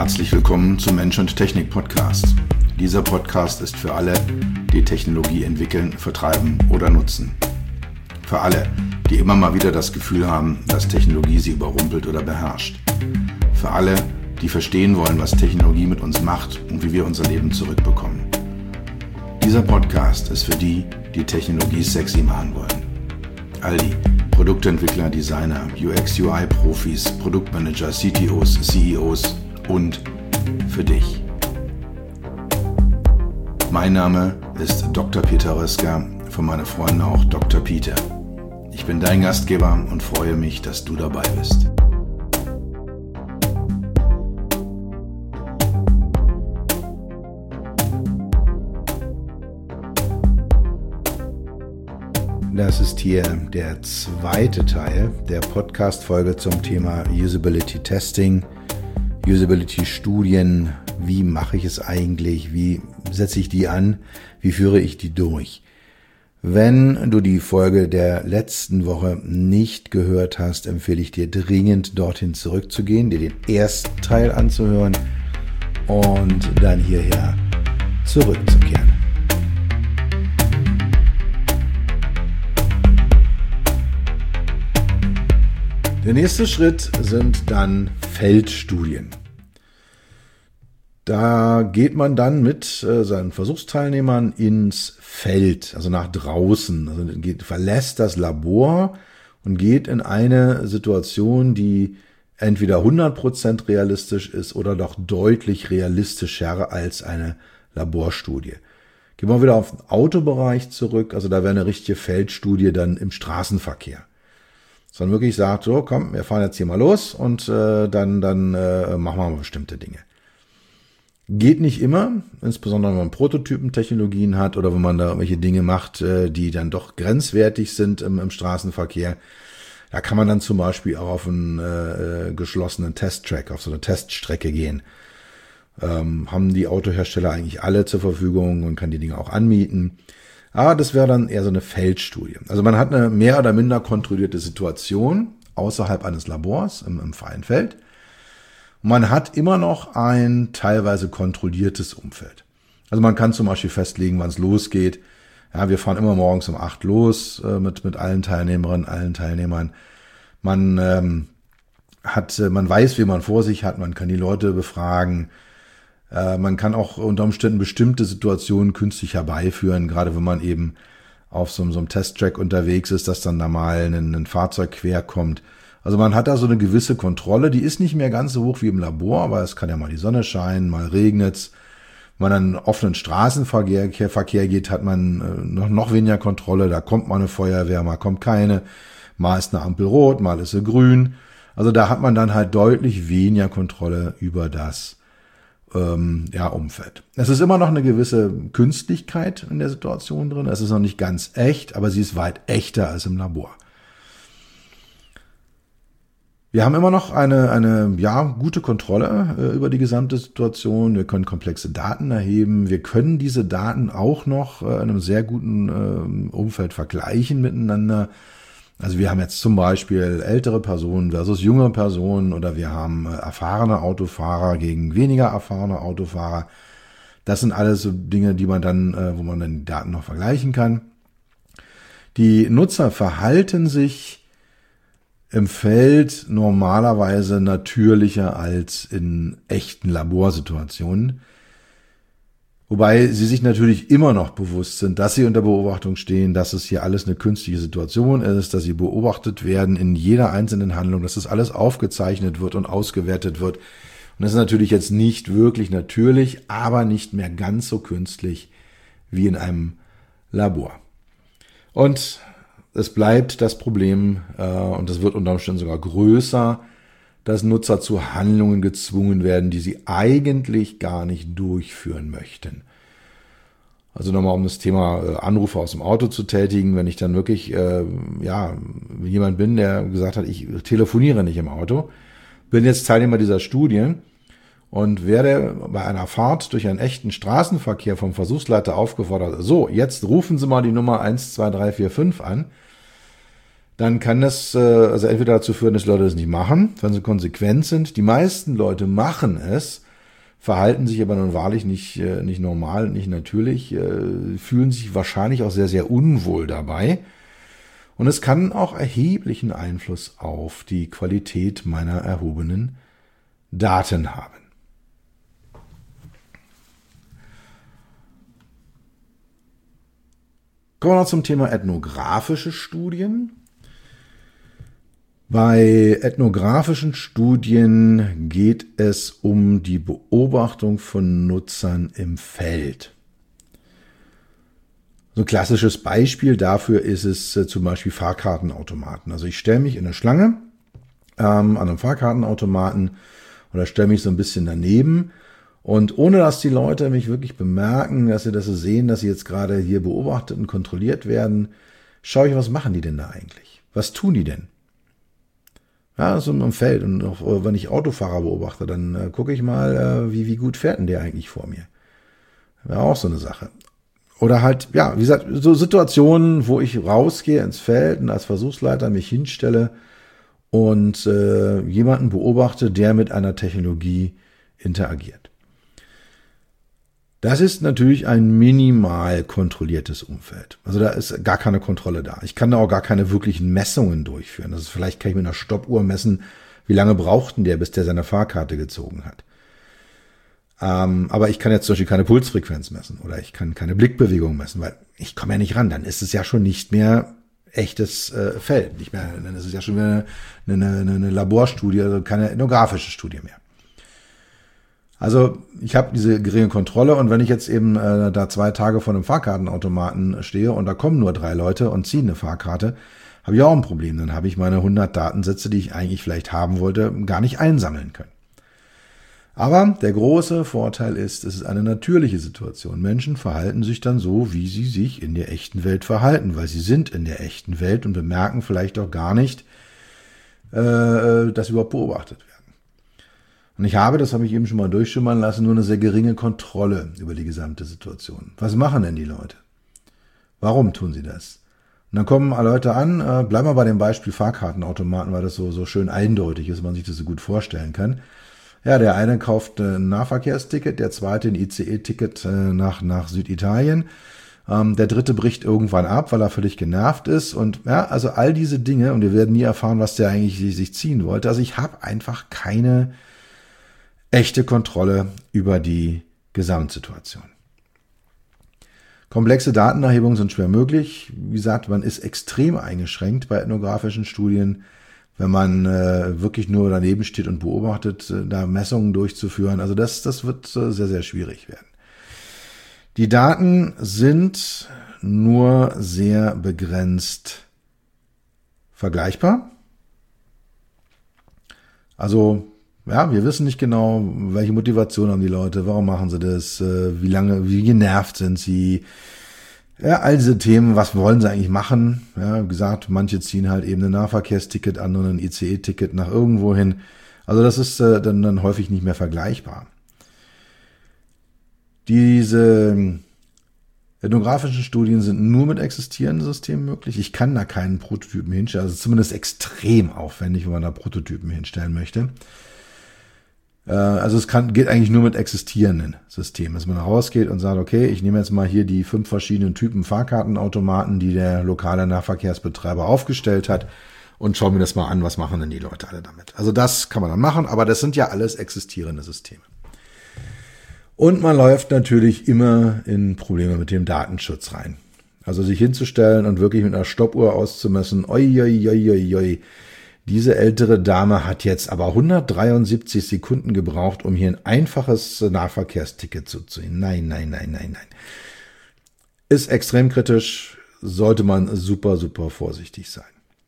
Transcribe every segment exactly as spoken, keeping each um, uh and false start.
Herzlich willkommen zum Mensch und Technik Podcast. Dieser Podcast ist für alle, die Technologie entwickeln, vertreiben oder nutzen. Für alle, die immer mal wieder das Gefühl haben, dass Technologie sie überrumpelt oder beherrscht. Für alle, die verstehen wollen, was Technologie mit uns macht und wie wir unser Leben zurückbekommen. Dieser Podcast ist für die, die Technologie sexy machen wollen. All die Produktentwickler, Designer, U X U I-Profis, Produktmanager, C T Os, C E Os und für dich. Mein Name ist Doktor Peter Röska, von meinen Freunden auch Doktor Peter. Ich bin dein Gastgeber und freue mich, dass du dabei bist. Das ist hier der zweite Teil der Podcast-Folge zum Thema Usability Testing, Usability Studien. Wie mache ich es eigentlich? Wie setze ich die an? Wie führe ich die durch? Wenn du die Folge der letzten Woche nicht gehört hast, empfehle ich dir dringend, dorthin zurückzugehen, dir den ersten Teil anzuhören und dann hierher zurückzukehren. Der nächste Schritt sind dann Feldstudien. Da geht man dann mit äh, seinen Versuchsteilnehmern ins Feld, also nach draußen, also geht, verlässt das Labor und geht in eine Situation, die entweder hundert Prozent realistisch ist oder doch deutlich realistischer als eine Laborstudie. Gehen wir wieder auf den Autobereich zurück, also da wäre eine richtige Feldstudie dann im Straßenverkehr. Sondern wirklich sagt, so komm, wir fahren jetzt hier mal los und äh, dann, dann äh, machen wir mal bestimmte Dinge. Geht nicht immer, insbesondere wenn man Prototypentechnologien hat oder wenn man da irgendwelche Dinge macht, äh, die dann doch grenzwertig sind im, im Straßenverkehr. Da kann man dann zum Beispiel auch auf einen äh, geschlossenen Testtrack, auf so eine Teststrecke gehen. Ähm, haben die Autohersteller eigentlich alle zur Verfügung und kann die Dinge auch anmieten. Aber das wäre dann eher so eine Feldstudie. Also man hat eine mehr oder minder kontrollierte Situation außerhalb eines Labors im, im freien Feld. Und man hat immer noch ein teilweise kontrolliertes Umfeld. Also man kann zum Beispiel festlegen, wann es losgeht. Ja, wir fahren immer morgens um acht los äh, mit mit allen Teilnehmerinnen, allen Teilnehmern. Man ähm, hat, man weiß, wie man vor sich hat. Man kann die Leute befragen. Man kann auch unter Umständen bestimmte Situationen künstlich herbeiführen, gerade wenn man eben auf so, so einem Testtrack unterwegs ist, dass dann da mal ein, ein Fahrzeug quer kommt. Also man hat da so eine gewisse Kontrolle, die ist nicht mehr ganz so hoch wie im Labor, aber es kann ja mal die Sonne scheinen, mal regnet's. Wenn man dann offenen Straßenverkehr Verkehr geht, hat man noch, noch weniger Kontrolle, da kommt mal eine Feuerwehr, mal kommt keine, mal ist eine Ampel rot, mal ist sie grün. Also da hat man dann halt deutlich weniger Kontrolle über das Ähm, ja, Umfeld. Es ist immer noch eine gewisse Künstlichkeit in der Situation drin. Es ist noch nicht ganz echt, aber sie ist weit echter als im Labor. Wir haben immer noch eine, eine, ja, gute Kontrolle äh, über die gesamte Situation. Wir können komplexe Daten erheben. Wir können diese Daten auch noch äh, in einem sehr guten äh, Umfeld vergleichen miteinander. Also wir haben jetzt zum Beispiel ältere Personen versus junge Personen oder wir haben erfahrene Autofahrer gegen weniger erfahrene Autofahrer. Das sind alles so Dinge, die man dann, wo man dann die Daten noch vergleichen kann. Die Nutzer verhalten sich im Feld normalerweise natürlicher als in echten Laborsituationen. Wobei sie sich natürlich immer noch bewusst sind, dass sie unter Beobachtung stehen, dass es hier alles eine künstliche Situation ist, dass sie beobachtet werden in jeder einzelnen Handlung, dass das alles aufgezeichnet wird und ausgewertet wird. Und das ist natürlich jetzt nicht wirklich natürlich, aber nicht mehr ganz so künstlich wie in einem Labor. Und es bleibt das Problem, äh, und das wird unter Umständen sogar größer, dass Nutzer zu Handlungen gezwungen werden, die sie eigentlich gar nicht durchführen möchten. Also nochmal, um das Thema äh, Anrufe aus dem Auto zu tätigen, wenn ich dann wirklich äh, ja jemand bin, der gesagt hat, ich telefoniere nicht im Auto, bin jetzt Teilnehmer dieser Studie und werde bei einer Fahrt durch einen echten Straßenverkehr vom Versuchsleiter aufgefordert, so, jetzt rufen Sie mal die Nummer eins zwei drei vier fünf an, dann kann das äh, also entweder dazu führen, dass Leute das nicht machen, wenn sie konsequent sind. Die meisten Leute machen es, verhalten sich aber nun wahrlich nicht, äh, nicht normal, nicht natürlich, äh, fühlen sich wahrscheinlich auch sehr, sehr unwohl dabei. Und es kann auch erheblichen Einfluss auf die Qualität meiner erhobenen Daten haben. Kommen wir noch zum Thema ethnografische Studien. Bei ethnografischen Studien geht es um die Beobachtung von Nutzern im Feld. So ein klassisches Beispiel dafür ist es äh, zum Beispiel Fahrkartenautomaten. Also ich stelle mich in eine Schlange ähm, an einem Fahrkartenautomaten oder stelle mich so ein bisschen daneben und ohne dass die Leute mich wirklich bemerken, dass sie das so sehen, dass sie jetzt gerade hier beobachtet und kontrolliert werden, schaue ich, was machen die denn da eigentlich? Was tun die denn? Ja, so im Feld. Und auch, wenn ich Autofahrer beobachte, dann äh, gucke ich mal, äh, wie, wie gut fährt denn der eigentlich vor mir? Wäre auch so eine Sache. Oder halt, ja, wie gesagt, so Situationen, wo ich rausgehe ins Feld und als Versuchsleiter mich hinstelle und äh, jemanden beobachte, der mit einer Technologie interagiert. Das ist natürlich ein minimal kontrolliertes Umfeld. Also da ist gar keine Kontrolle da. Ich kann da auch gar keine wirklichen Messungen durchführen. Das ist, vielleicht kann ich mit einer Stoppuhr messen, wie lange braucht denn der, bis der seine Fahrkarte gezogen hat. Ähm, aber ich kann jetzt zum Beispiel keine Pulsfrequenz messen oder ich kann keine Blickbewegung messen, weil ich komme ja nicht ran. Dann ist es ja schon nicht mehr echtes äh, Feld. Nicht mehr, dann ist es ja schon wieder eine, eine, eine Laborstudie, also keine ethnografische Studie mehr. Also ich habe diese geringe Kontrolle und wenn ich jetzt eben äh, da zwei Tage vor einem Fahrkartenautomaten stehe und da kommen nur drei Leute und ziehen eine Fahrkarte, habe ich auch ein Problem. Dann habe ich meine hundert Datensätze, die ich eigentlich vielleicht haben wollte, gar nicht einsammeln können. Aber der große Vorteil ist, es ist eine natürliche Situation. Menschen verhalten sich dann so, wie sie sich in der echten Welt verhalten, weil sie sind in der echten Welt und bemerken vielleicht auch gar nicht, äh, dass sie überhaupt beobachtet werden. Und ich habe, das habe ich eben schon mal durchschimmern lassen, nur eine sehr geringe Kontrolle über die gesamte Situation. Was machen denn die Leute? Warum tun sie das? Und dann kommen Leute an, äh, bleiben wir bei dem Beispiel Fahrkartenautomaten, weil das so, so schön eindeutig ist, man sich das so gut vorstellen kann. Ja, der eine kauft ein Nahverkehrsticket, der zweite ein I C E-Ticket äh, nach, nach Süditalien. Ähm, der dritte bricht irgendwann ab, weil er völlig genervt ist. Und ja, also all diese Dinge, und wir werden nie erfahren, was der eigentlich sich ziehen wollte. Also ich habe einfach keine echte Kontrolle über die Gesamtsituation. Komplexe Datenerhebungen sind schwer möglich. Wie gesagt, man ist extrem eingeschränkt bei ethnografischen Studien, wenn man äh, wirklich nur daneben steht und beobachtet, äh, da Messungen durchzuführen. Also das, das wird äh, sehr, sehr schwierig werden. Die Daten sind nur sehr begrenzt vergleichbar. Also ja, wir wissen nicht genau, welche Motivation haben die Leute, warum machen sie das, wie lange, wie genervt sind sie. Ja, all diese Themen, was wollen sie eigentlich machen? Ja, wie gesagt, manche ziehen halt eben ein Nahverkehrsticket, andere ein I C E-Ticket nach irgendwo hin. Also das ist äh, dann, dann häufig nicht mehr vergleichbar. Diese ethnografischen Studien sind nur mit existierenden Systemen möglich. Ich kann da keinen Prototypen hinstellen, also zumindest extrem aufwendig, wenn man da Prototypen hinstellen möchte. Also es kann, geht eigentlich nur mit existierenden Systemen, dass man rausgeht und sagt, okay, ich nehme jetzt mal hier die fünf verschiedenen Typen Fahrkartenautomaten, die der lokale Nahverkehrsbetreiber aufgestellt hat und schaue mir das mal an, was machen denn die Leute alle damit. Also das kann man dann machen, aber das sind ja alles existierende Systeme. Und man läuft natürlich immer in Probleme mit dem Datenschutz rein. Also sich hinzustellen und wirklich mit einer Stoppuhr auszumessen, oi, oi, oi, oi, oi. Diese ältere Dame hat jetzt aber hundertdreiundsiebzig Sekunden gebraucht, um hier ein einfaches Nahverkehrsticket zu ziehen. Nein, nein, nein, nein, nein. Ist extrem kritisch, sollte man super, super vorsichtig sein.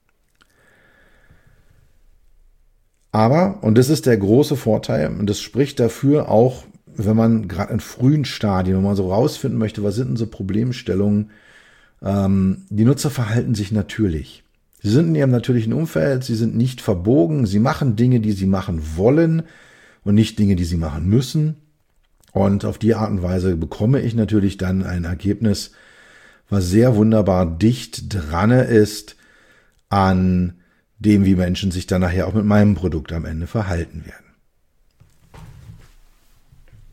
Aber, und das ist der große Vorteil, und das spricht dafür auch, wenn man gerade in frühen Stadien, wenn man so rausfinden möchte, was sind denn so Problemstellungen, ähm, die Nutzer verhalten sich natürlich. Sie sind in ihrem natürlichen Umfeld, sie sind nicht verbogen, sie machen Dinge, die sie machen wollen und nicht Dinge, die sie machen müssen. Und auf die Art und Weise bekomme ich natürlich dann ein Ergebnis, was sehr wunderbar dicht dran ist an dem, wie Menschen sich dann nachher auch mit meinem Produkt am Ende verhalten werden.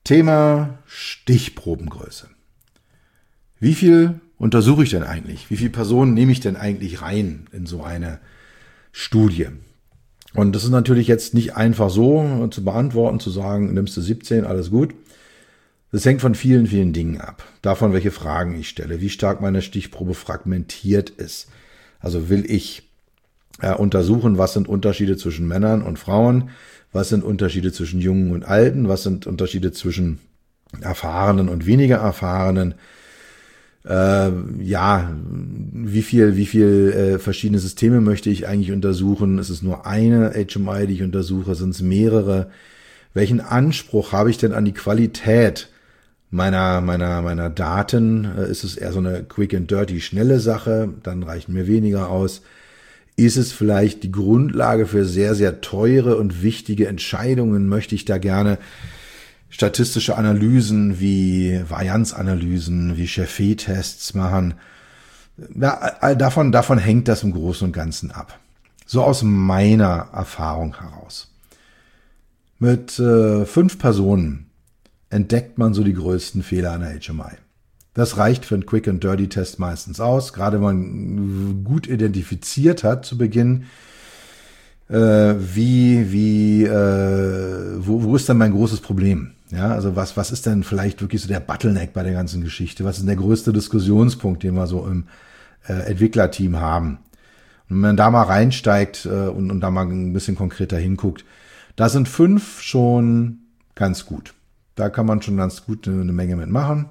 Thema Stichprobengröße. Wie viel untersuche ich denn eigentlich? Wie viele Personen nehme ich denn eigentlich rein in so eine Studie? Und das ist natürlich jetzt nicht einfach so zu beantworten, zu sagen, nimmst du siebzehn, alles gut. Das hängt von vielen, vielen Dingen ab. Davon, welche Fragen ich stelle, wie stark meine Stichprobe fragmentiert ist. Also will ich äh, untersuchen, was sind Unterschiede zwischen Männern und Frauen, was sind Unterschiede zwischen Jungen und Alten, was sind Unterschiede zwischen Erfahrenen und weniger Erfahrenen. Äh, ja, wie viel, wie viel äh, verschiedene Systeme möchte ich eigentlich untersuchen? Ist es nur eine H M I, die ich untersuche? Sind es mehrere? Welchen Anspruch habe ich denn an die Qualität meiner, meiner, meiner Daten? Äh, ist es eher so eine quick and dirty, schnelle Sache? Dann reichen mir weniger aus. Ist es vielleicht die Grundlage für sehr, sehr teure und wichtige Entscheidungen? Möchte ich da gerne statistische Analysen wie Varianzanalysen, wie Cherfet-Tests machen? Ja, davon, davon hängt das im Großen und Ganzen ab. So aus meiner Erfahrung heraus. Mit äh, fünf Personen entdeckt man so die größten Fehler einer H M I. Das reicht für einen Quick-and-Dirty-Test meistens aus, gerade wenn man gut identifiziert hat zu Beginn, äh, wie, wie, äh, wo, wo ist denn mein großes Problem? Ja, also was, was ist denn vielleicht wirklich so der Bottleneck bei der ganzen Geschichte? Was ist denn der größte Diskussionspunkt, den wir so im äh, Entwicklerteam haben? Und wenn man da mal reinsteigt äh, und, und da mal ein bisschen konkreter hinguckt, da sind fünf schon ganz gut. Da kann man schon ganz gut eine, eine Menge mitmachen.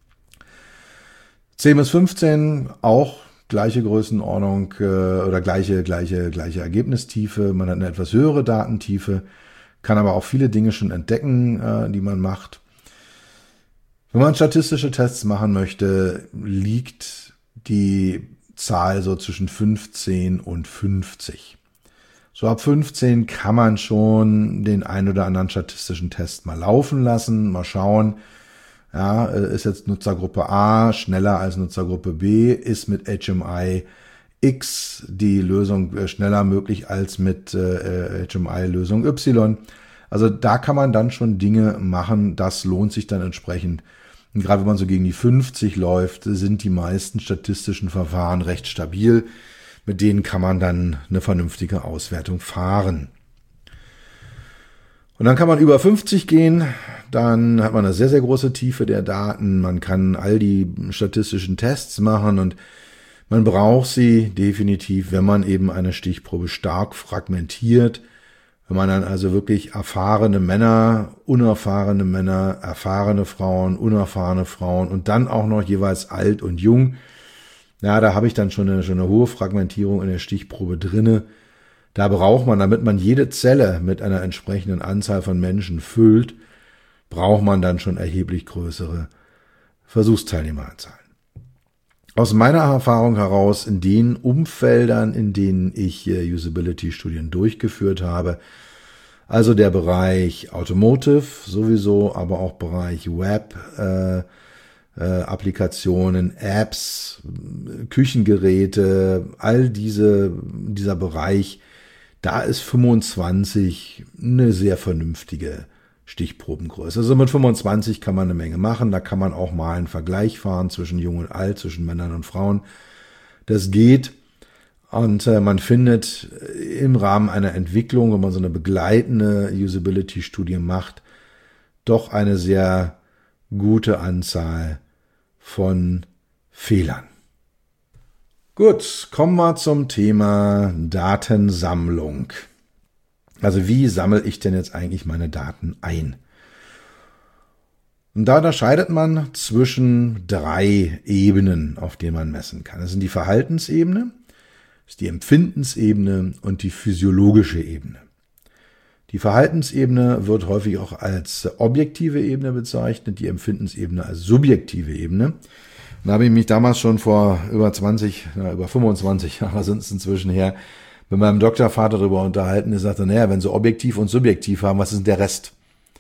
zehn bis fünfzehn auch gleiche Größenordnung äh, oder gleiche, gleiche, gleiche Ergebnistiefe. Man hat eine etwas höhere Datentiefe, kann aber auch viele Dinge schon entdecken, äh, die man macht. Wenn man statistische Tests machen möchte, liegt die Zahl so zwischen fünfzehn und fünfzig. So ab fünfzehn kann man schon den ein oder anderen statistischen Test mal laufen lassen, mal schauen. Ja, ist jetzt Nutzergruppe A schneller als Nutzergruppe B, ist mit H M I X die Lösung schneller möglich als mit äh, H M I-Lösung Y. Also da kann man dann schon Dinge machen, das lohnt sich dann entsprechend. Und gerade wenn man so gegen die fünfzig läuft, sind die meisten statistischen Verfahren recht stabil. Mit denen kann man dann eine vernünftige Auswertung fahren. Und dann kann man über fünfzig gehen, dann hat man eine sehr, sehr große Tiefe der Daten, man kann all die statistischen Tests machen und man braucht sie definitiv, wenn man eben eine Stichprobe stark fragmentiert, wenn man dann also wirklich erfahrene Männer, unerfahrene Männer, erfahrene Frauen, unerfahrene Frauen und dann auch noch jeweils alt und jung, ja, da habe ich dann schon eine, schon eine hohe Fragmentierung in der Stichprobe drinne. Da braucht man, damit man jede Zelle mit einer entsprechenden Anzahl von Menschen füllt, braucht man dann schon erheblich größere Versuchsteilnehmeranzahlen. Aus meiner Erfahrung heraus, in den Umfeldern, in denen ich äh, Usability-Studien durchgeführt habe, also der Bereich Automotive sowieso, aber auch Bereich Web, äh, äh, Applikationen, Apps, Küchengeräte, all diese, dieser Bereich, da ist fünfundzwanzig eine sehr vernünftige Stichprobengröße. Also mit fünfundzwanzig kann man eine Menge machen. Da kann man auch mal einen Vergleich fahren zwischen Jung und Alt, zwischen Männern und Frauen. Das geht. Und äh, man findet im Rahmen einer Entwicklung, wenn man so eine begleitende Usability-Studie macht, doch eine sehr gute Anzahl von Fehlern. Gut, kommen wir zum Thema Datensammlung. Also wie sammle ich denn jetzt eigentlich meine Daten ein? Und da unterscheidet man zwischen drei Ebenen, auf denen man messen kann. Das sind die Verhaltensebene, das ist die Empfindensebene und die physiologische Ebene. Die Verhaltensebene wird häufig auch als objektive Ebene bezeichnet, die Empfindensebene als subjektive Ebene. Und da habe ich mich damals schon vor über zwanzig, na, über fünfundzwanzig Jahre sind es inzwischen her, mit meinem Doktorvater darüber unterhalten. Er sagte, naja, wenn sie objektiv und subjektiv haben, was ist denn der Rest?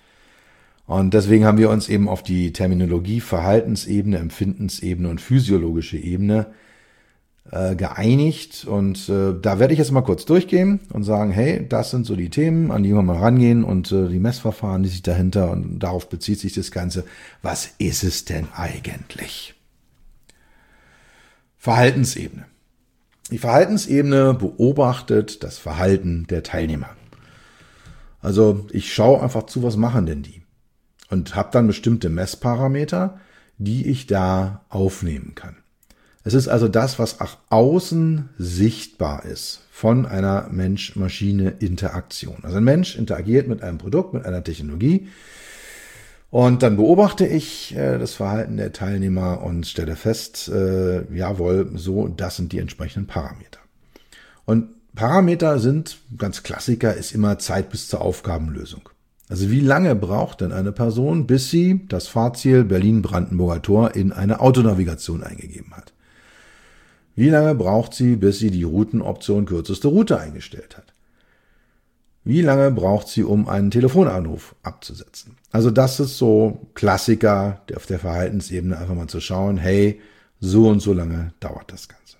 Und deswegen haben wir uns eben auf die Terminologie Verhaltensebene, Empfindensebene und physiologische Ebene äh, geeinigt und äh, da werde ich jetzt mal kurz durchgehen und sagen, hey, das sind so die Themen, an die wir mal rangehen und äh, die Messverfahren, die sich dahinter und darauf bezieht sich das Ganze. Was ist es denn eigentlich? Verhaltensebene. Die Verhaltensebene beobachtet das Verhalten der Teilnehmer. Also ich schaue einfach zu, was machen denn die? Und habe dann bestimmte Messparameter, die ich da aufnehmen kann. Es ist also das, was nach außen sichtbar ist von einer Mensch-Maschine-Interaktion. Also ein Mensch interagiert mit einem Produkt, mit einer Technologie und dann beobachte ich äh, das Verhalten der Teilnehmer und stelle fest, äh, jawohl, so, das sind die entsprechenden Parameter. Und Parameter sind, ganz Klassiker, ist immer Zeit bis zur Aufgabenlösung. Also wie lange braucht denn eine Person, bis sie das Fahrziel Berlin-Brandenburger Tor in eine Autonavigation eingegeben hat? Wie lange braucht sie, bis sie die Routenoption kürzeste Route eingestellt hat? Wie lange braucht sie, um einen Telefonanruf abzusetzen? Also das ist so Klassiker auf der Verhaltensebene, einfach mal zu schauen, hey, so und so lange dauert das Ganze.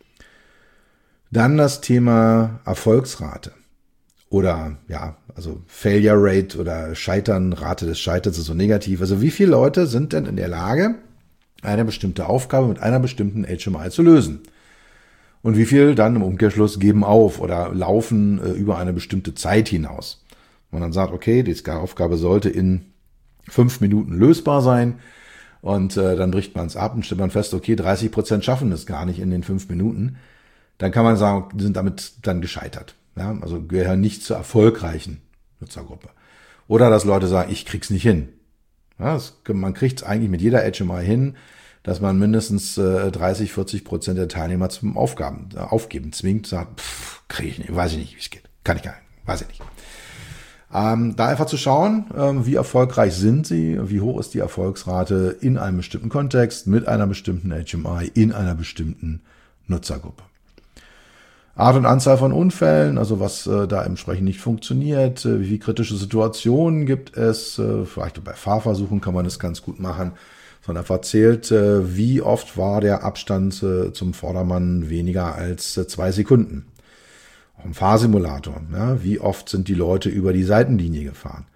Dann das Thema Erfolgsrate oder ja, also Failure Rate oder Scheitern, Rate des Scheiterns ist so negativ. Also wie viele Leute sind denn in der Lage, eine bestimmte Aufgabe mit einer bestimmten H M I zu lösen? Und wie viel dann im Umkehrschluss geben auf oder laufen äh, über eine bestimmte Zeit hinaus? Und dann sagt, okay, die Aufgabe sollte in fünf Minuten lösbar sein und äh, dann bricht man es ab und stellt man fest, okay, dreißig Prozent schaffen es gar nicht in den fünf Minuten. Dann kann man sagen, die sind damit dann gescheitert. Ja, also gehören nicht zur erfolgreichen Nutzergruppe. Oder dass Leute sagen, ich krieg's nicht hin. Ja, das, man kriegt es eigentlich mit jeder H M I hin, dass man mindestens äh, dreißig, vierzig Prozent der Teilnehmer zum Aufgaben, äh, Aufgeben zwingt, sagt, pff, kriege ich nicht, weiß ich nicht, wie es geht. Kann ich gar nicht, weiß ich nicht. Ähm, da einfach zu schauen, ähm, wie erfolgreich sind sie, wie hoch ist die Erfolgsrate in einem bestimmten Kontext, mit einer bestimmten H M I, in einer bestimmten Nutzergruppe. Art und Anzahl von Unfällen, also was äh, da entsprechend nicht funktioniert, äh, wie kritische Situationen gibt es, äh, vielleicht bei Fahrversuchen kann man das ganz gut machen, sondern einfach zählt, äh, wie oft war der Abstand äh, zum Vordermann weniger als äh, zwei Sekunden. Auch im Fahrsimulator, ja, wie oft sind die Leute über die Seitenlinie gefahren.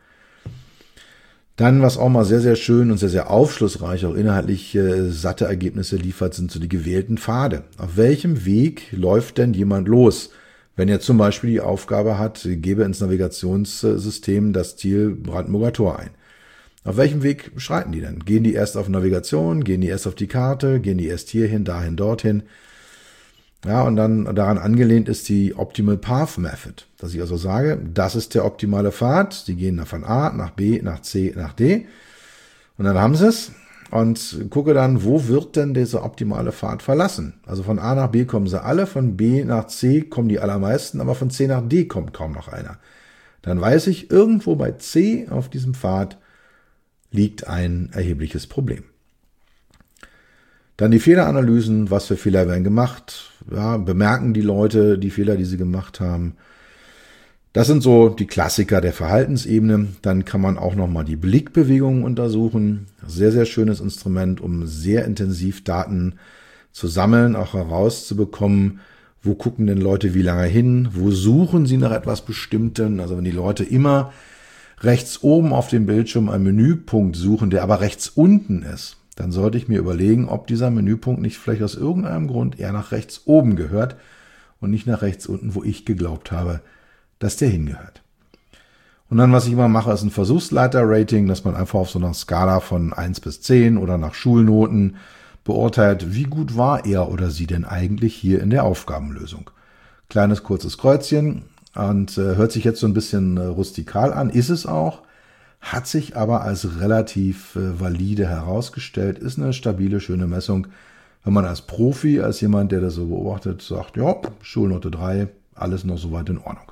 Dann, was auch mal sehr, sehr schön und sehr, sehr aufschlussreich, auch inhaltlich äh, satte Ergebnisse liefert, sind so die gewählten Pfade. Auf welchem Weg läuft denn jemand los? Wenn er zum Beispiel die Aufgabe hat, gebe ins Navigationssystem das Ziel Brandenburger Tor ein. Auf welchem Weg schreiten die denn? Gehen die erst auf Navigation? Gehen die erst auf die Karte? Gehen die erst hierhin, dahin, dorthin? Ja, und dann daran angelehnt ist die Optimal Path Method, dass ich also sage, das ist der optimale Pfad. Die gehen von A nach B, nach C, nach D. Und dann haben sie es und gucke dann, wo wird denn dieser optimale Pfad verlassen? Also von A nach B kommen sie alle, von B nach C kommen die allermeisten, aber von C nach D kommt kaum noch einer. Dann weiß ich, irgendwo bei C auf diesem Pfad liegt ein erhebliches Problem. Dann die Fehleranalysen, was für Fehler werden gemacht, ja, bemerken die Leute die Fehler, die sie gemacht haben. Das sind so die Klassiker der Verhaltensebene. Dann kann man auch nochmal die Blickbewegungen untersuchen. Sehr, sehr schönes Instrument, um sehr intensiv Daten zu sammeln, auch herauszubekommen, wo gucken denn Leute wie lange hin, wo suchen sie nach etwas Bestimmten. Also wenn die Leute immer rechts oben auf dem Bildschirm einen Menüpunkt suchen, der aber rechts unten ist, dann sollte ich mir überlegen, ob dieser Menüpunkt nicht vielleicht aus irgendeinem Grund eher nach rechts oben gehört und nicht nach rechts unten, wo ich geglaubt habe, dass der hingehört. Und dann, was ich immer mache, ist ein Versuchsleiter-Rating, dass man einfach auf so einer Skala von eins bis zehn oder nach Schulnoten beurteilt, wie gut war er oder sie denn eigentlich hier in der Aufgabenlösung. Kleines, kurzes Kreuzchen und äh, hört sich jetzt so ein bisschen äh, rustikal an, ist es auch. Hat sich aber als relativ äh, valide herausgestellt, ist eine stabile, schöne Messung. Wenn man als Profi, als jemand, der das so beobachtet, sagt, ja, Schulnote drei, alles noch soweit in Ordnung.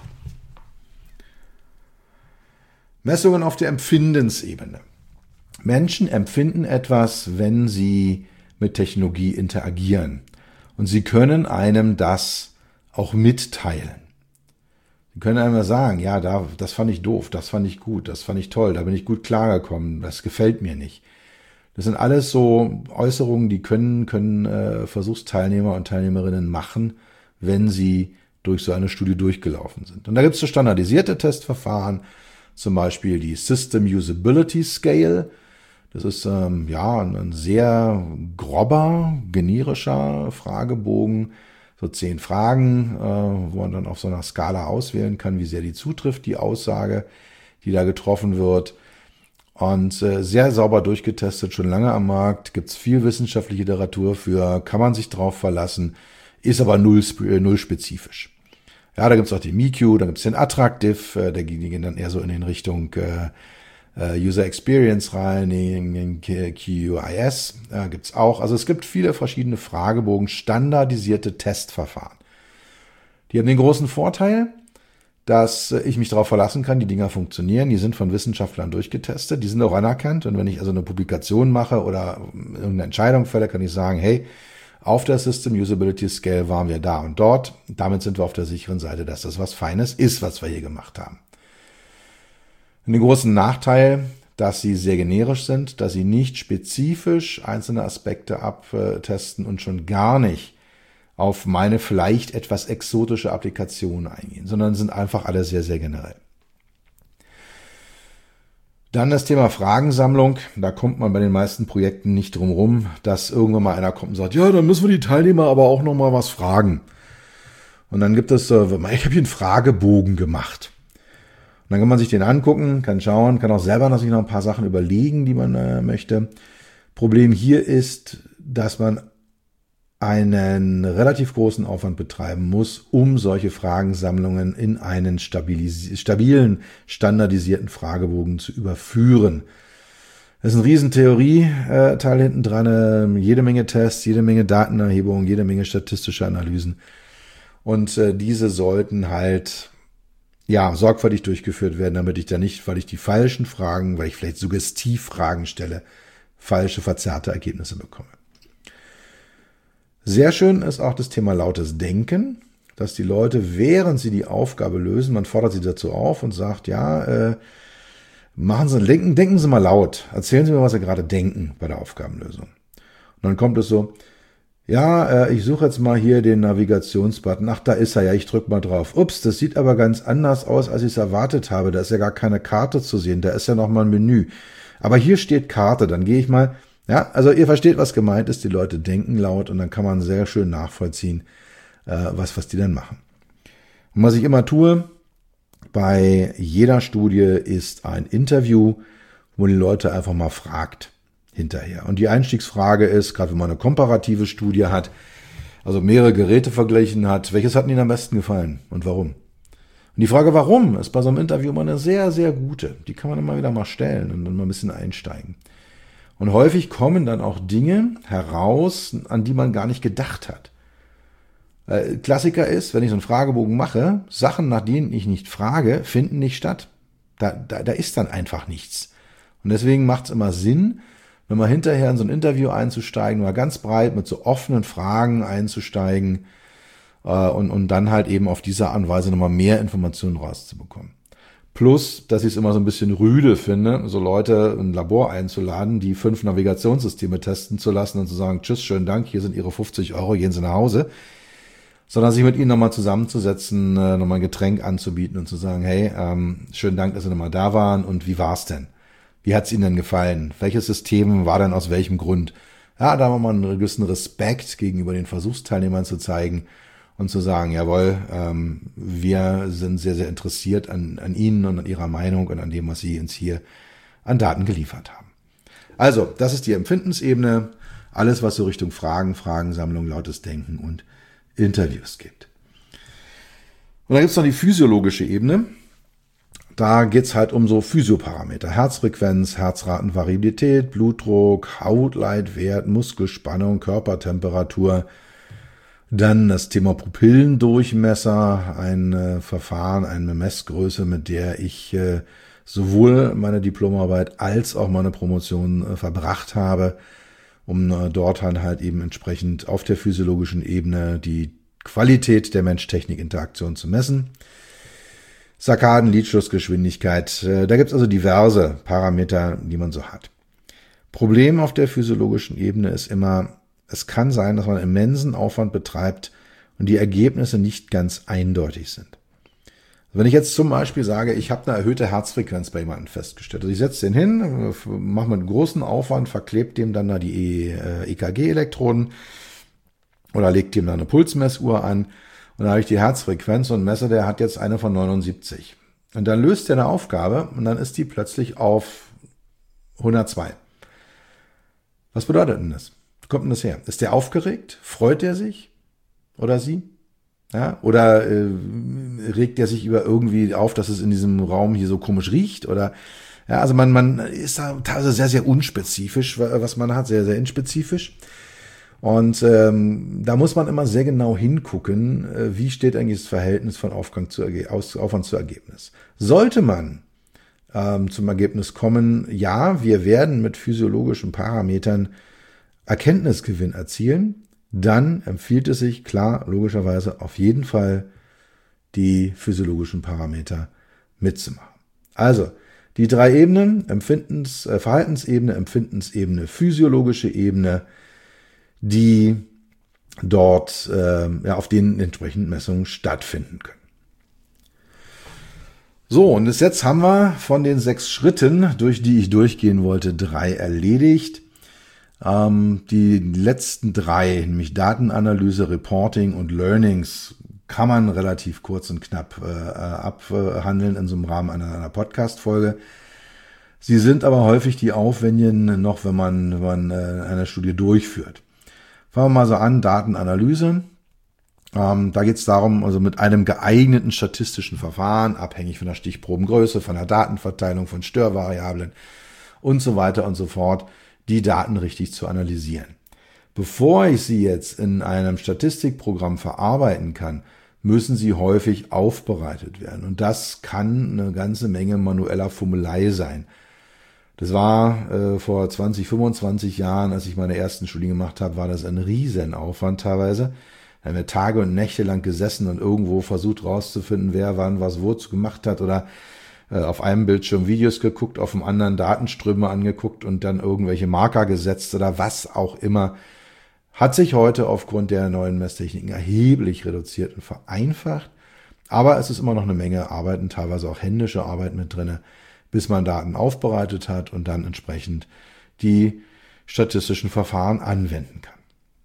Messungen auf der Empfindensebene. Menschen empfinden etwas, wenn sie mit Technologie interagieren. Und sie können einem das auch mitteilen. Sie können einmal sagen, ja, da, das fand ich doof, das fand ich gut, das fand ich toll, da bin ich gut klargekommen, das gefällt mir nicht. Das sind alles so Äußerungen, die können, können äh, Versuchsteilnehmer und Teilnehmerinnen machen, wenn sie durch so eine Studie durchgelaufen sind. Und da gibt es so standardisierte Testverfahren, zum Beispiel die System Usability Scale. Das ist ähm, ja ein sehr grober, generischer Fragebogen, so zehn Fragen, äh, wo man dann auf so einer Skala auswählen kann, wie sehr die zutrifft, die Aussage, die da getroffen wird. Und äh, sehr sauber durchgetestet, schon lange am Markt, gibt's viel wissenschaftliche Literatur für, kann man sich drauf verlassen, ist aber null, null spezifisch. Ja, da gibt's auch den M E Q, da gibt's den Attractive, äh, der gehen dann eher so in den Richtung äh, User Experience rein, den Q I S äh, gibt's auch. Also es gibt viele verschiedene Fragebogen, standardisierte Testverfahren. Die haben den großen Vorteil, dass ich mich darauf verlassen kann, die Dinger funktionieren, die sind von Wissenschaftlern durchgetestet, die sind auch anerkannt und wenn ich also eine Publikation mache oder irgendeine Entscheidung fälle, kann ich sagen, hey, auf der System Usability Scale waren wir da und dort, damit sind wir auf der sicheren Seite, dass das was Feines ist, was wir hier gemacht haben. Den großen Nachteil, dass sie sehr generisch sind, dass sie nicht spezifisch einzelne Aspekte abtesten und schon gar nicht auf meine vielleicht etwas exotische Applikation eingehen, sondern sind einfach alle sehr, sehr generell. Dann das Thema Fragensammlung. Da kommt man bei den meisten Projekten nicht drum rum, dass irgendwann mal einer kommt und sagt, ja, dann müssen wir die Teilnehmer aber auch noch mal was fragen. Und dann gibt es, ich habe hier einen Fragebogen gemacht. Und dann kann man sich den angucken, kann schauen, kann auch selber sich noch ein paar Sachen überlegen, die man äh, möchte. Problem hier ist, dass man einen relativ großen Aufwand betreiben muss, um solche Fragensammlungen in einen stabilen, standardisierten Fragebogen zu überführen. Das ist ein riesen Theorie-Teil hinten dran, jede Menge Tests, jede Menge Datenerhebung, jede Menge statistische Analysen. Und äh, diese sollten halt ja sorgfältig durchgeführt werden, damit ich da nicht, weil ich die falschen Fragen, weil ich vielleicht Suggestivfragen stelle, falsche, verzerrte Ergebnisse bekomme. Sehr schön ist auch das Thema lautes Denken, dass die Leute, während sie die Aufgabe lösen, man fordert sie dazu auf und sagt, ja, äh, machen Sie, denken, denken Sie mal laut, erzählen Sie mir, was Sie gerade denken bei der Aufgabenlösung. Und dann kommt es so, ja, äh, ich suche jetzt mal hier den Navigationsbutton, ach, da ist er, ja, ich drücke mal drauf. Ups, das sieht aber ganz anders aus, als ich es erwartet habe, da ist ja gar keine Karte zu sehen, da ist ja nochmal ein Menü. Aber hier steht Karte, dann gehe ich mal. Ja, also ihr versteht, was gemeint ist. Die Leute denken laut und dann kann man sehr schön nachvollziehen, äh, was, was die dann machen. Und was ich immer tue, bei jeder Studie ist ein Interview, wo die Leute einfach mal fragt hinterher. Und die Einstiegsfrage ist, gerade wenn man eine komparative Studie hat, also mehrere Geräte verglichen hat, welches hat Ihnen am besten gefallen und warum? Und die Frage, warum, ist bei so einem Interview immer eine sehr, sehr gute. Die kann man immer wieder mal stellen und dann mal ein bisschen einsteigen. Und häufig kommen dann auch Dinge heraus, an die man gar nicht gedacht hat. Klassiker ist, wenn ich so einen Fragebogen mache, Sachen, nach denen ich nicht frage, finden nicht statt. Da, da, da ist dann einfach nichts. Und deswegen macht es immer Sinn, wenn man hinterher in so ein Interview einzusteigen, mal ganz breit mit so offenen Fragen einzusteigen äh, und, und dann halt eben auf diese Art und Weise nochmal mehr Informationen rauszubekommen. Plus, dass ich es immer so ein bisschen rüde finde, so Leute in ein Labor einzuladen, die fünf Navigationssysteme testen zu lassen und zu sagen, tschüss, schönen Dank, hier sind Ihre fünfzig Euro, gehen Sie nach Hause. Sondern sich mit Ihnen nochmal zusammenzusetzen, nochmal ein Getränk anzubieten und zu sagen, hey, ähm, schönen Dank, dass Sie nochmal da waren und wie war's denn? Wie hat's Ihnen denn gefallen? Welches System war denn aus welchem Grund? Ja, da haben wir mal einen gewissen Respekt gegenüber den Versuchsteilnehmern zu zeigen und zu sagen, jawohl, ähm, wir sind sehr, sehr interessiert an, an Ihnen und an Ihrer Meinung und an dem, was Sie uns hier an Daten geliefert haben. Also, das ist die Empfindensebene. Alles, was so Richtung Fragen, Fragensammlung, lautes Denken und Interviews gibt. Und dann gibt's noch die physiologische Ebene. Da geht's halt um so Physioparameter. Herzfrequenz, Herzratenvariabilität, Blutdruck, Hautleitwert, Muskelspannung, Körpertemperatur. Dann das Thema Pupillendurchmesser, ein äh, Verfahren, eine Messgröße, mit der ich äh, sowohl meine Diplomarbeit als auch meine Promotion äh, verbracht habe, um äh, dort dann halt eben entsprechend auf der physiologischen Ebene die Qualität der Mensch-Technik-Interaktion zu messen. Sarkaden, Lidschlussgeschwindigkeit, äh, da gibt's also diverse Parameter, die man so hat. Problem auf der physiologischen Ebene ist immer, es kann sein, dass man immensen Aufwand betreibt und die Ergebnisse nicht ganz eindeutig sind. Wenn ich jetzt zum Beispiel sage, ich habe eine erhöhte Herzfrequenz bei jemandem festgestellt, also ich setze den hin, mache mit großem Aufwand, verklebt dem dann da die E K G-Elektroden oder legt dem da eine Pulsmessuhr an und dann habe ich die Herzfrequenz und messe, der hat jetzt eine von neunundsiebzig. Und dann löst er eine Aufgabe und dann ist die plötzlich auf hundertzwei. Was bedeutet denn das? Wo kommt denn das her? Ist der aufgeregt? Freut er sich? Oder sie? Ja? Oder äh, regt er sich über irgendwie auf, dass es in diesem Raum hier so komisch riecht? Oder ja, also man, man ist da teilweise sehr, sehr unspezifisch, was man hat, sehr, sehr inspezifisch. Und ähm, da muss man immer sehr genau hingucken, äh, wie steht eigentlich das Verhältnis von Aufgang zu Erge- Aus- Aufwand zu Ergebnis. Sollte man ähm, zum Ergebnis kommen, ja, wir werden mit physiologischen Parametern Erkenntnisgewinn erzielen, dann empfiehlt es sich, klar, logischerweise auf jeden Fall die physiologischen Parameter mitzumachen. Also, die drei Ebenen, Empfindens-, äh, Verhaltensebene, Empfindensebene, physiologische Ebene, die dort äh, ja, auf denen entsprechend Messungen stattfinden können. So, und jetzt haben wir von den sechs Schritten, durch die ich durchgehen wollte, drei erledigt. Ähm, die letzten drei, nämlich Datenanalyse, Reporting und Learnings, kann man relativ kurz und knapp äh, abhandeln in so einem Rahmen einer, einer Podcast-Folge. Sie sind aber häufig die aufwendigen noch, wenn man, wenn man äh, eine Studie durchführt. Fangen wir mal so an, Datenanalyse. Ähm, da geht es darum, also mit einem geeigneten statistischen Verfahren, abhängig von der Stichprobengröße, von der Datenverteilung, von Störvariablen und so weiter und so fort, die Daten richtig zu analysieren. Bevor ich sie jetzt in einem Statistikprogramm verarbeiten kann, müssen sie häufig aufbereitet werden. Und das kann eine ganze Menge manueller Fummelei sein. Das war äh, vor zwanzig, fünfundzwanzig Jahren, als ich meine ersten Studien gemacht habe, war das ein Riesenaufwand teilweise. Da haben wir Tage und Nächte lang gesessen und irgendwo versucht rauszufinden, wer wann was wozu gemacht hat oder äh, auf einem Bildschirm Videos geguckt, auf dem anderen Datenströme angeguckt und dann irgendwelche Marker gesetzt oder was auch immer. Hat sich heute aufgrund der neuen Messtechniken erheblich reduziert und vereinfacht. Aber es ist immer noch eine Menge Arbeit und teilweise auch händische Arbeit mit drinne, bis man Daten aufbereitet hat und dann entsprechend die statistischen Verfahren anwenden kann.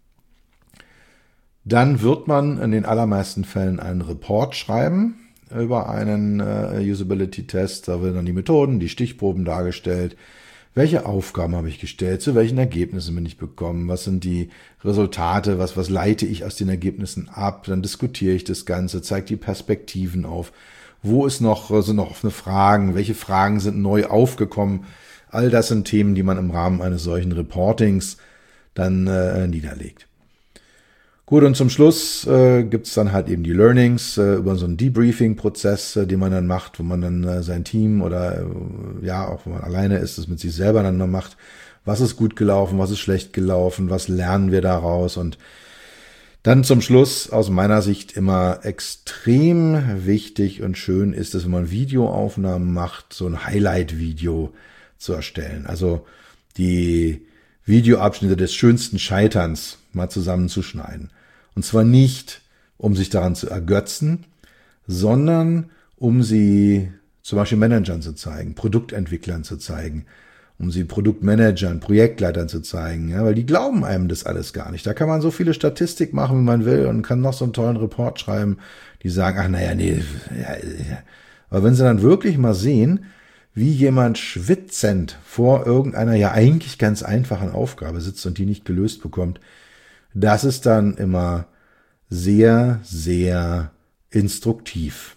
Dann wird man in den allermeisten Fällen einen Report schreiben über einen äh, Usability-Test. Da werden dann die Methoden, die Stichproben dargestellt. Welche Aufgaben habe ich gestellt? Zu welchen Ergebnissen bin ich gekommen? Was sind die Resultate? Was, was leite ich aus den Ergebnissen ab? Dann diskutiere ich das Ganze, zeige die Perspektiven auf. Wo ist noch, sind noch offene Fragen? Welche Fragen sind neu aufgekommen? All das sind Themen, die man im Rahmen eines solchen Reportings dann äh, niederlegt. Gut, und zum Schluss äh, gibt es dann halt eben die Learnings äh, über so einen Debriefing-Prozess, äh, den man dann macht, wo man dann äh, sein Team oder äh, ja, auch wenn man alleine ist, das mit sich selber dann noch macht. Was ist gut gelaufen, was ist schlecht gelaufen, was lernen wir daraus? Und dann zum Schluss aus meiner Sicht immer extrem wichtig und schön ist es, wenn man Videoaufnahmen macht, so ein Highlight-Video zu erstellen. Also die Videoabschnitte des schönsten Scheiterns mal zusammenzuschneiden. Und zwar nicht, um sich daran zu ergötzen, sondern um sie zum Beispiel Managern zu zeigen, Produktentwicklern zu zeigen, um sie Produktmanagern, Projektleitern zu zeigen, ja, weil die glauben einem das alles gar nicht. Da kann man so viele Statistik machen, wie man will und kann noch so einen tollen Report schreiben, die sagen, ach naja, nee. Ja, ja. Aber wenn sie dann wirklich mal sehen, wie jemand schwitzend vor irgendeiner ja eigentlich ganz einfachen Aufgabe sitzt und die nicht gelöst bekommt, das ist dann immer sehr, sehr instruktiv.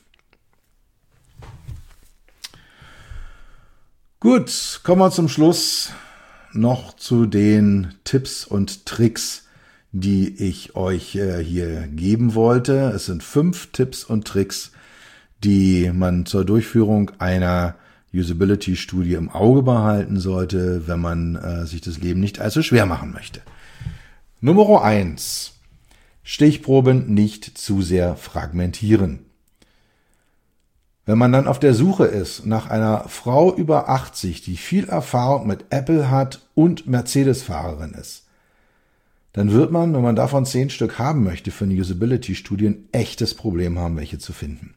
Gut, kommen wir zum Schluss noch zu den Tipps und Tricks, die ich euch äh, hier geben wollte. Es sind fünf Tipps und Tricks, die man zur Durchführung einer Usability-Studie im Auge behalten sollte, wenn man äh, sich das Leben nicht allzu schwer machen möchte. Nummer eins. Stichproben nicht zu sehr fragmentieren. Wenn man dann auf der Suche ist nach einer Frau über achtzig, die viel Erfahrung mit Apple hat und Mercedes-Fahrerin ist, dann wird man, wenn man davon zehn Stück haben möchte für eine Usability-Studie, ein echtes Problem haben, welche zu finden.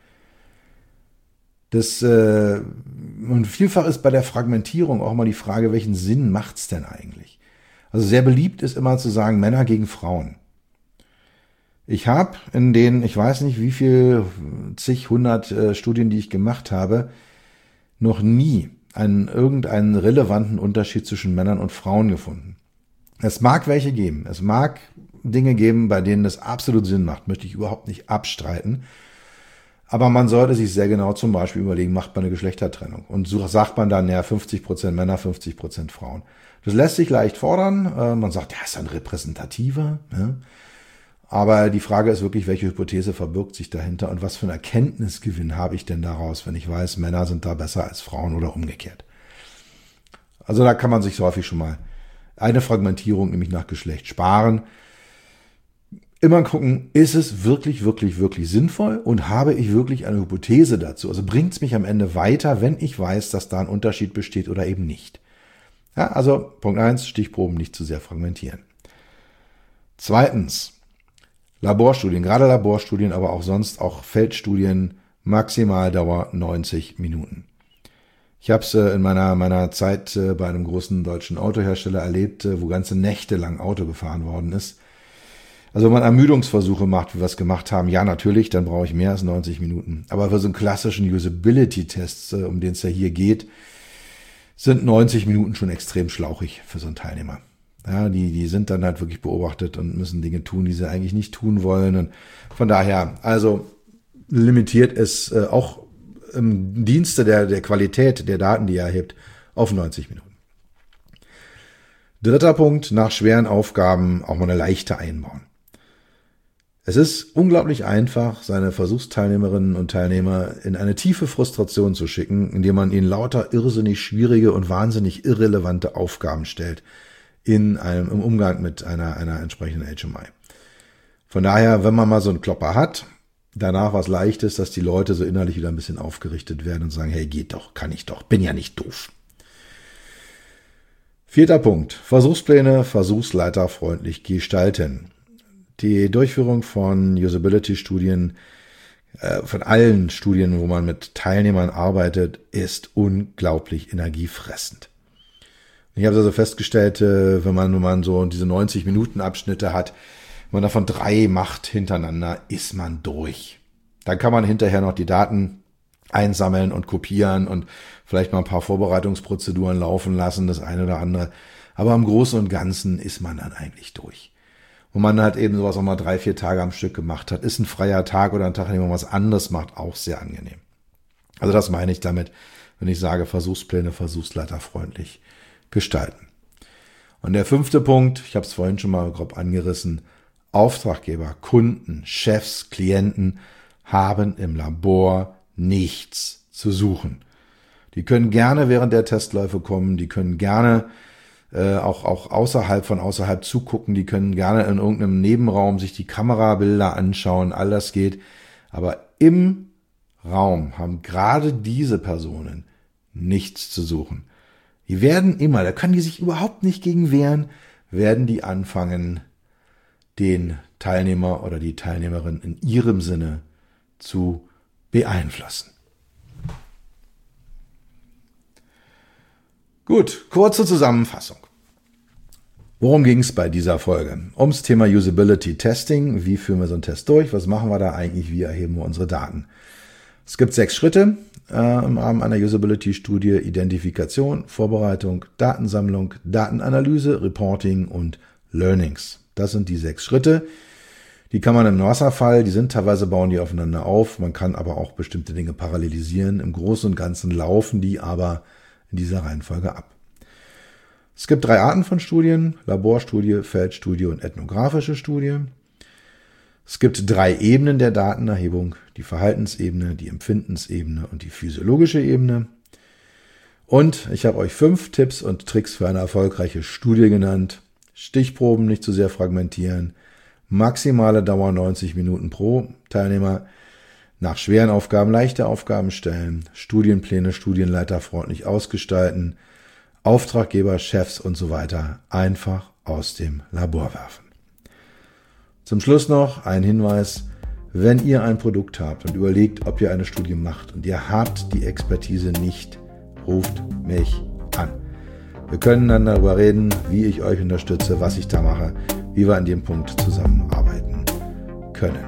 Das, äh, und vielfach ist bei der Fragmentierung auch mal die Frage, welchen Sinn macht's denn eigentlich? Also sehr beliebt ist immer zu sagen, Männer gegen Frauen. Ich habe in den, ich weiß nicht wie viel, zig, hundert äh, Studien, die ich gemacht habe, noch nie einen irgendeinen relevanten Unterschied zwischen Männern und Frauen gefunden. Es mag welche geben. Es mag Dinge geben, bei denen das absolut Sinn macht. Möchte ich überhaupt nicht abstreiten. Aber man sollte sich sehr genau zum Beispiel überlegen, macht man eine Geschlechtertrennung? Und so sagt man dann, ja, fünfzig Prozent Männer, fünfzig Prozent Frauen. Das lässt sich leicht fordern. Man sagt, ja, ist ein repräsentativer. Ja. Aber die Frage ist wirklich, welche Hypothese verbirgt sich dahinter und was für einen Erkenntnisgewinn habe ich denn daraus, wenn ich weiß, Männer sind da besser als Frauen oder umgekehrt. Also da kann man sich so häufig schon mal eine Fragmentierung, nämlich nach Geschlecht, sparen. Immer gucken, ist es wirklich, wirklich, wirklich sinnvoll und habe ich wirklich eine Hypothese dazu? Also bringt es mich am Ende weiter, wenn ich weiß, dass da ein Unterschied besteht oder eben nicht. Ja, also Punkt eins, Stichproben nicht zu sehr fragmentieren. Zweitens, Laborstudien, gerade Laborstudien, aber auch sonst auch Feldstudien, Maximaldauer neunzig Minuten. Ich habe es äh, in meiner meiner Zeit äh, bei einem großen deutschen Autohersteller erlebt, äh, wo ganze Nächte lang Auto gefahren worden ist. Also wenn man Ermüdungsversuche macht, wie wir es gemacht haben, ja natürlich, dann brauche ich mehr als neunzig Minuten. Aber für so einen klassischen Usability-Test, äh, um den es ja hier geht, sind neunzig Minuten schon extrem schlauchig für so einen Teilnehmer. Ja, die, die sind dann halt wirklich beobachtet und müssen Dinge tun, die sie eigentlich nicht tun wollen. Und von daher, also limitiert es äh, auch im Dienste der, der Qualität der Daten, die er erhebt, auf neunzig Minuten. Dritter Punkt, nach schweren Aufgaben auch mal eine leichte einbauen. Es ist unglaublich einfach, seine Versuchsteilnehmerinnen und Teilnehmer in eine tiefe Frustration zu schicken, indem man ihnen lauter irrsinnig schwierige und wahnsinnig irrelevante Aufgaben stellt in einem, im Umgang mit einer, einer entsprechenden H M I. Von daher, wenn man mal so einen Klopper hat, danach was Leichtes, dass die Leute so innerlich wieder ein bisschen aufgerichtet werden und sagen, hey, geht doch, kann ich doch, bin ja nicht doof. Vierter Punkt, Versuchspläne versuchsleiterfreundlich gestalten. Die Durchführung von Usability-Studien, äh, von allen Studien, wo man mit Teilnehmern arbeitet, ist unglaublich energiefressend. Ich habe also festgestellt, äh, wenn man, wenn man so diese neunzig Minuten Abschnitte hat, wenn man davon drei macht hintereinander, ist man durch. Dann kann man hinterher noch die Daten einsammeln und kopieren und vielleicht mal ein paar Vorbereitungsprozeduren laufen lassen, das eine oder andere. Aber im Großen und Ganzen ist man dann eigentlich durch. Und man halt eben sowas auch mal drei, vier Tage am Stück gemacht hat, ist ein freier Tag oder ein Tag, an dem man was anderes macht, auch sehr angenehm. Also das meine ich damit, wenn ich sage, Versuchspläne versuchsleiterfreundlich gestalten. Und der fünfte Punkt, ich habe es vorhin schon mal grob angerissen, Auftraggeber, Kunden, Chefs, Klienten haben im Labor nichts zu suchen. Die können gerne während der Testläufe kommen, die können gerne äh, auch, auch außerhalb von außerhalb zugucken, die können gerne in irgendeinem Nebenraum sich die Kamerabilder anschauen, all das geht. Aber im Raum haben gerade diese Personen nichts zu suchen. Die werden immer, da können die sich überhaupt nicht gegen wehren, werden die anfangen, den Teilnehmer oder die Teilnehmerin in ihrem Sinne zu beeinflussen. Gut, kurze Zusammenfassung. Worum ging es bei dieser Folge? Ums Thema Usability Testing. Wie führen wir so einen Test durch? Was machen wir da eigentlich? Wie erheben wir unsere Daten? Es gibt sechs Schritte äh, im Rahmen einer Usability-Studie: Identifikation, Vorbereitung, Datensammlung, Datenanalyse, Reporting und Learnings. Das sind die sechs Schritte. Die kann man im Wasserfall, die sind teilweise, bauen die aufeinander auf. Man kann aber auch bestimmte Dinge parallelisieren. Im Großen und Ganzen laufen die aber in dieser Reihenfolge ab. Es gibt drei Arten von Studien: Laborstudie, Feldstudie und ethnografische Studie. Es gibt drei Ebenen der Datenerhebung: die Verhaltensebene, die Empfindensebene und die physiologische Ebene. Und ich habe euch fünf Tipps und Tricks für eine erfolgreiche Studie genannt. Stichproben nicht zu sehr fragmentieren, maximale Dauer neunzig Minuten pro Teilnehmer, nach schweren Aufgaben leichte Aufgaben stellen, Studienpläne studienleiterfreundlich ausgestalten, Auftraggeber, Chefs und so weiter einfach aus dem Labor werfen. Zum Schluss noch ein Hinweis: Wenn ihr ein Produkt habt und überlegt, ob ihr eine Studie macht und ihr habt die Expertise nicht, ruft mich an. Wir können dann darüber reden, wie ich euch unterstütze, was ich da mache, wie wir an dem Punkt zusammenarbeiten können.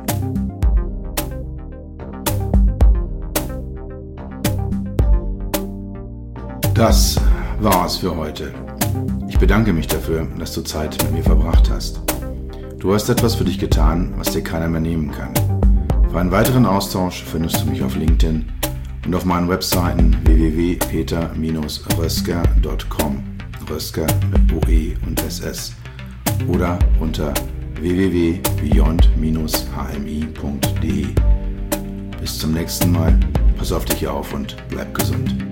Das war's für heute. Ich bedanke mich dafür, dass du Zeit mit mir verbracht hast. Du hast etwas für dich getan, was dir keiner mehr nehmen kann. Für einen weiteren Austausch findest du mich auf LinkedIn und auf meinen Webseiten w w w punkt peter Bindestrich rösker punkt com, Rösker mit O E und S S, oder unter w w w punkt beyond Bindestrich h m i punkt d e. Bis zum nächsten Mal, pass auf dich auf und bleib gesund.